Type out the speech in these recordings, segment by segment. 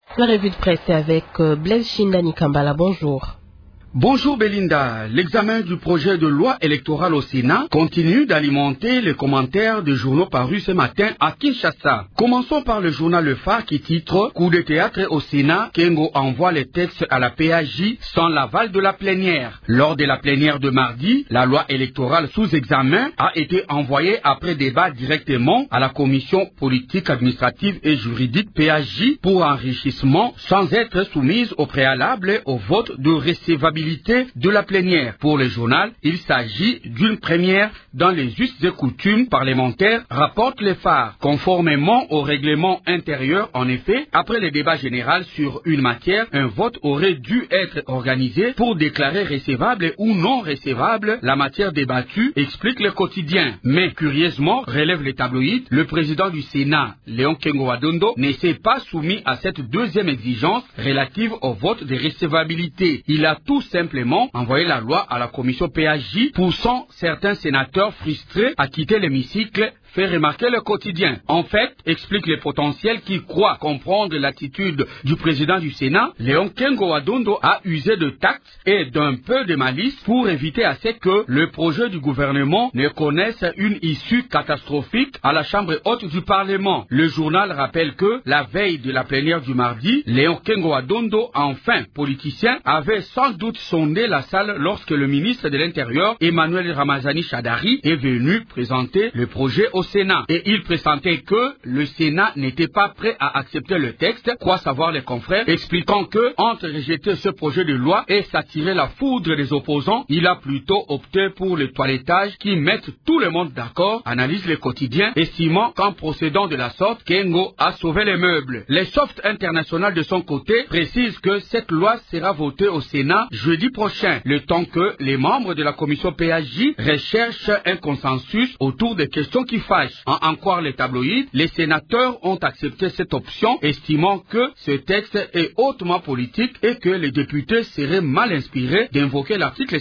La revue de presse est avec Blaise Shindani Kambala. Bonjour. Bonjour Belinda. L'examen du projet de loi électorale au Sénat continue d'alimenter les commentaires des journaux parus ce matin à Kinshasa. Commençons par le journal Le Phare qui titre « Coup de théâtre au Sénat, Kengo envoie les textes à la PAJ sans l'aval de la plénière ». Lors de la plénière de mardi, la loi électorale sous examen a été envoyée après débat directement à la commission politique, administrative et juridique PAJ pour enrichissement sans être soumise au préalable au vote de recevabilité de la plénière. Pour le journal, il s'agit d'une première dans les us et coutumes parlementaires, rapporte Le Phare. Conformément au règlement intérieur, en effet, après le débat général sur une matière, un vote aurait dû être organisé pour déclarer recevable ou non recevable la matière débattue, explique Le Quotidien. Mais curieusement, relève les tabloïds, le président du Sénat, Léon Kengo Adondo, ne s'est pas soumis à cette deuxième exigence relative au vote de recevabilité. Il a tout simplement envoyé la loi à la commission PAJ, poussant certains sénateurs frustrés à quitter l'hémicycle, fait remarquer Le Quotidien. En fait, explique les potentiels qui croient comprendre l'attitude du président du Sénat, Léon Kengo Adondo a usé de tact et d'un peu de malice pour éviter à ce que le projet du gouvernement ne connaisse une issue catastrophique à la Chambre haute du Parlement. Le journal rappelle que la veille de la plénière du mardi, Léon Kengo Adondo, enfin politicien, avait sans doute sondé la salle lorsque le ministre de l'Intérieur, Emmanuel Ramazani Shadari, est venu présenter le projet au Sénat. Et il pressentait que le Sénat n'était pas prêt à accepter le texte, croient savoir les confrères, expliquant que, entre rejeter ce projet de loi et s'attirer la foudre des opposants, il a plutôt opté pour le toilettage qui met tout le monde d'accord, analyse Le Quotidien, estimant qu'en procédant de la sorte, Kengo a sauvé les meubles. Les Soft International de son côté précise que cette loi sera votée au Sénat jeudi prochain, le temps que les membres de la commission PAJ recherchent un consensus autour des questions qui fâchent. En croire les tabloïds, les sénateurs ont accepté cette option, estimant que ce texte est hautement politique et que les députés seraient mal inspirés d'invoquer l'article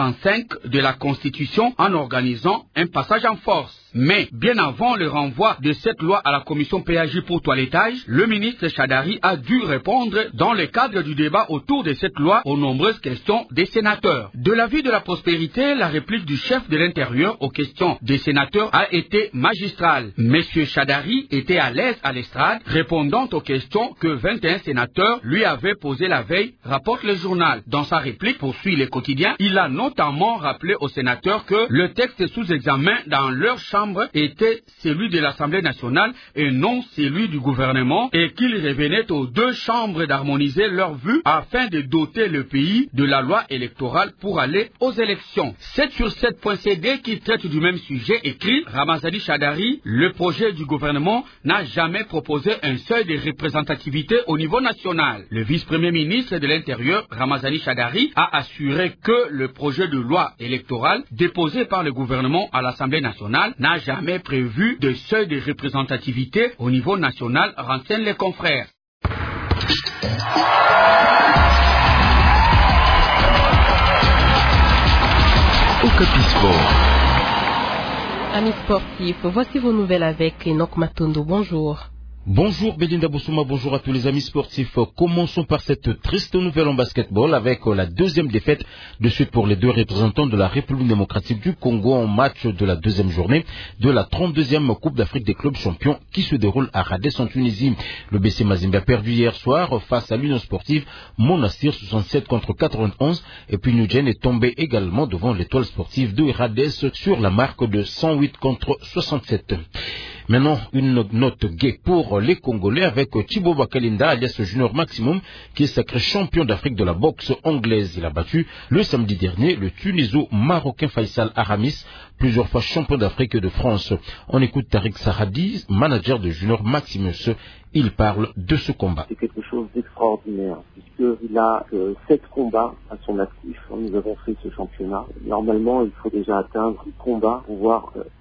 135 de la Constitution en organisant un passage en force. Mais, bien avant le renvoi de cette loi à la commission PAJ pour toilettage, le ministre Shadari a dû répondre dans le cadre du débat autour de cette loi aux nombreuses questions des sénateurs. De l'avis de la prospérité, la réplique du chef de l'Intérieur aux questions des sénateurs a été magistrale. Monsieur Shadari était à l'aise à l'estrade, répondant aux questions que 21 sénateurs lui avaient posées la veille, rapporte le journal. Dans sa réplique, poursuit Le Quotidien, il a notamment rappelé aux sénateurs que le texte sous examen dans leur chambre était celui de l'Assemblée nationale et non celui du gouvernement et qu'il revenait aux deux chambres d'harmoniser leurs vues afin de doter le pays de la loi électorale pour aller aux élections. 7/7.cd qui traite du même sujet écrit Ramazani Shadari, le projet du gouvernement n'a jamais proposé un seuil de représentativité au niveau national. Le vice-premier ministre de l'Intérieur, Ramazani Shadari, a assuré que le projet de loi électorale déposé par le gouvernement à l'Assemblée nationale n'a jamais prévu de seuil de représentativité au niveau national, renseignent les confrères. Okapi Sport. Amis sportifs, voici vos nouvelles avec Enoch Matondo. Bonjour. Bonjour Belinda Bousouma, bonjour à tous les amis sportifs. Commençons par cette triste nouvelle en basketball avec la deuxième défaite de suite pour les deux représentants de la République démocratique du Congo en match de la deuxième journée de la 32e Coupe d'Afrique des clubs champions qui se déroule à Radès en Tunisie. Le BC Mazembe a perdu hier soir face à l'Union sportive Monastir 67 contre 91 et puis Nugent est tombé également devant l'étoile sportive de Radès sur la marque de 108 contre 67. Maintenant, une note gaie pour les Congolais avec Thibaut Bakalinda, alias Junior Maximum, qui est sacré champion d'Afrique de la boxe anglaise. Il a battu le samedi dernier le Tuniso-Marocain Faisal Aramis, plusieurs fois champion d'Afrique et de France. On écoute Tariq Saradi, manager de Junior Maximus. Il parle de ce combat. C'est quelque chose d'extraordinaire, puisqu'il a 7 combats à son actif. Nous avons fait ce championnat. Normalement, il faut déjà atteindre 10 combats pour pouvoir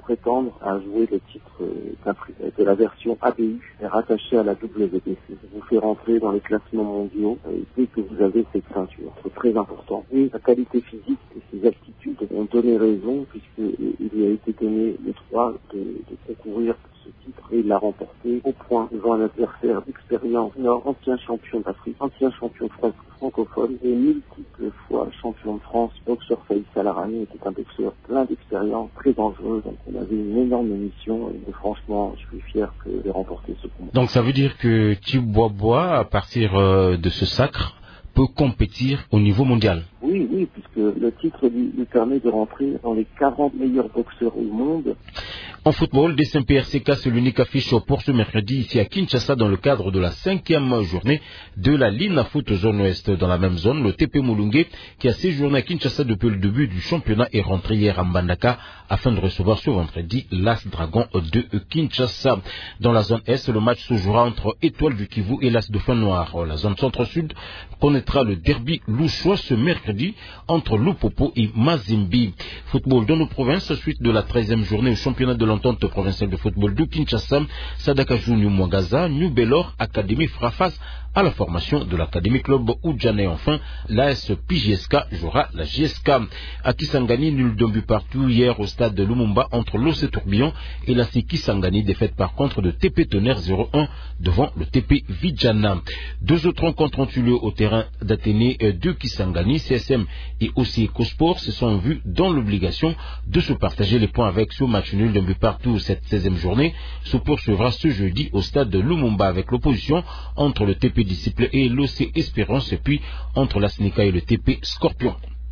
prétendre à jouer le titre de la version ABU et rattaché à la WBC. Vous fait rentrer dans les classements mondiaux dès que vous avez cette ceinture. C'est très important. Et la qualité physique et ses aptitudes ont donné raison puisqu'il lui a été donné le droit de concourir pour ce titre et il l'a remporté au point devant un adversaire d'expérience, ancien champion d'Afrique, ancien champion francophone et multiples fois champion de France, boxeur Faïsal Arani était un boxeur plein d'expérience, très dangereux, donc on avait une énorme mission et franchement je suis fier de remporter ce combat. Donc ça veut dire que Tibois, à partir de ce sacre, peut compétir au niveau mondial. Oui, puisque le titre lui permet de rentrer dans les 40 meilleurs boxeurs au monde. En football, DSM-PRCK, c'est l'unique affiche pour ce mercredi ici à Kinshasa dans le cadre de la 5e journée de la Lina Foot Zone Ouest. Dans la même zone, le TP Mulungue, qui a séjourné à Kinshasa depuis le début du championnat, est rentré hier à Mbandaka afin de recevoir ce vendredi l'As Dragon de Kinshasa. Dans la zone Est, le match se jouera entre Étoile du Kivu et l'As Dauphin Noir. La zone Centre-Sud connaîtra le derby louchois ce mercredi entre Lupopo et Mazimbi. Football dans nos provinces, suite de la 13e journée au championnat de l'entente provinciale de football de Kinshasa, Sadakajou New Mwangaza, New Belor Académie fera face à la formation de l'Académie Club Oudjane. Enfin, l'AS PJSK jouera la JSK. À Kisangani, nul d'un but partout hier au stade de Lumumba entre l'OC Tourbillon et la Kisangani, défaite par contre de TP Tonnerre 0-1 devant le TP Vijana. Deux autres rencontres ont eu lieu au terrain d'Athénée de Kisangani. CSM et aussi EcoSport se sont vus dans l'obligation de se partager les points avec ce match nul d'un but partout. Cette 16e journée se poursuivra ce jeudi au stade de Lumumba avec l'opposition entre le TP Disciple et l'OC Espérance et puis entre la SNICA et le TP Scorpion.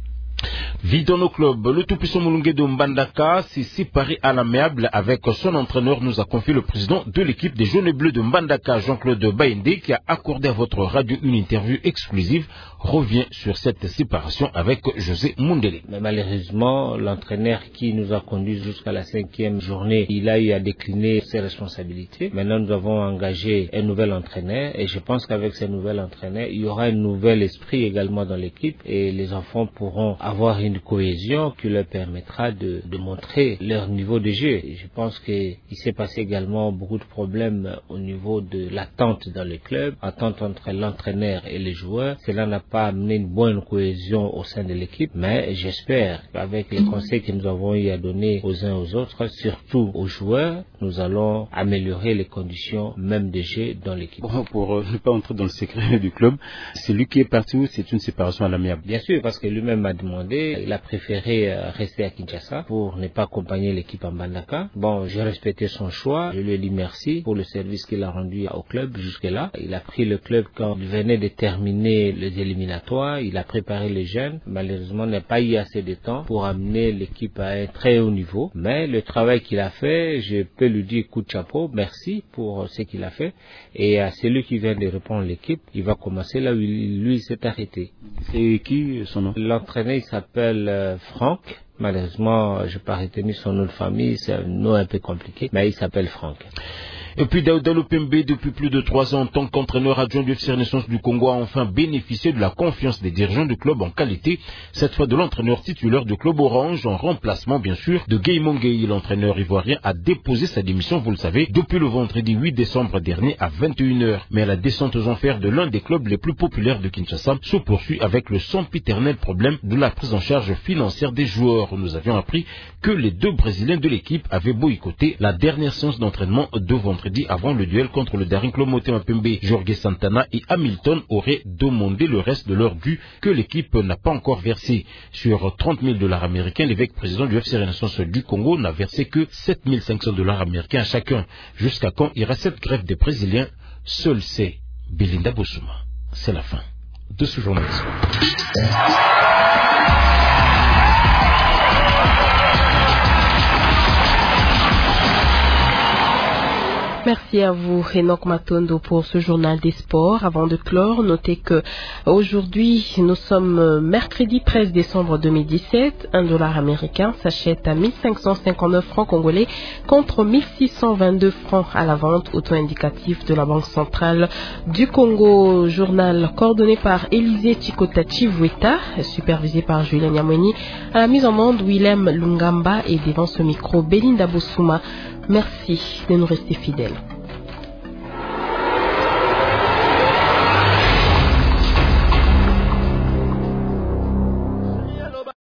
Vie dans nos clubs, le tout-puissant Mulungue de Mbandaka s'est séparé à l'amiable avec son entraîneur, nous a confié le président de l'équipe des Jaunes et Bleus de Mbandaka, Jean-Claude Baïndé, qui a accordé à votre radio une interview exclusive, revient sur cette séparation avec José Mundele. Mais malheureusement, l'entraîneur qui nous a conduits jusqu'à la 5e journée, il a eu à décliner ses responsabilités. Maintenant, nous avons engagé un nouvel entraîneur et je pense qu'avec ce nouvel entraîneur, il y aura un nouvel esprit également dans l'équipe et les enfants pourront avoir une cohésion qui leur permettra de montrer leur niveau de jeu. Et je pense qu'il s'est passé également beaucoup de problèmes au niveau de l'attente dans le club, attente entre l'entraîneur et les joueurs. Cela n'a pas amené une bonne cohésion au sein de l'équipe, mais j'espère qu'avec les conseils que nous avons eu à donner aux uns aux autres, surtout aux joueurs, nous allons améliorer les conditions même de jeu dans l'équipe. Bon, pour ne pas entrer dans le secret du club, c'est lui qui est parti ou c'est une séparation à l'amiable? Bien sûr, parce que lui-même m'a demandé, il a préféré rester à Kinshasa pour ne pas accompagner l'équipe en Mbandaka. Bon, j'ai respecté son choix, je lui ai dit merci pour le service qu'il a rendu au club jusque-là. Il a pris le club quand il venait de terminer les éliminatoires, il a préparé les jeunes. Malheureusement, il n'a pas eu assez de temps pour amener l'équipe à un très haut niveau. Mais le travail qu'il a fait, je peux lui dire coup de chapeau, merci pour ce qu'il a fait. Et à celui qui vient de reprendre l'équipe, il va commencer là où lui s'est arrêté. C'est qui son nom? L'entraîneur, il s'appelle Franck. Malheureusement, je n'ai pas retenu son nom de famille, c'est un nom un peu compliqué, mais il s'appelle Franck. Et puis Daouda Lopembe, depuis plus de 3 ans en tant qu'entraîneur adjoint du FC Renaissance du Congo, a enfin bénéficié de la confiance des dirigeants du club en qualité, cette fois de l'entraîneur titulaire du club Orange, en remplacement bien sûr de Guy Monguei. L'entraîneur ivoirien a déposé sa démission, vous le savez, depuis le vendredi 8 décembre dernier à 21h. Mais la descente aux enfers de l'un des clubs les plus populaires de Kinshasa se poursuit avec le sempiternel problème de la prise en charge financière des joueurs. Nous avions appris que les 2 Brésiliens de l'équipe avaient boycotté la dernière séance d'entraînement de vendredi avant le duel contre le Daring Club Motema Pembe. Jorge Santana et Hamilton auraient demandé le reste de leur dû que l'équipe n'a pas encore versé. Sur 30 000 $ américains, l'évêque président du FC Renaissance du Congo n'a versé que 7 500 $ américains à chacun. Jusqu'à quand ira cette grève des Brésiliens? Seul sait Belinda Bossouma. C'est la fin de ce journal. Merci à vous, Enoch Matondo, pour ce journal des sports. Avant de clore, notez que aujourd'hui, nous sommes mercredi 13 décembre 2017. $1 américain s'achète à 1559 francs congolais contre 1622 francs à la vente, au taux indicatif de la Banque centrale du Congo. Journal coordonné par Élisée Chikotachi Vueta, supervisé par Julien Nyamweni. À la mise en onde, Willem Lungamba, et devant ce micro, Belinda Bossouma. Merci de nous rester fidèles.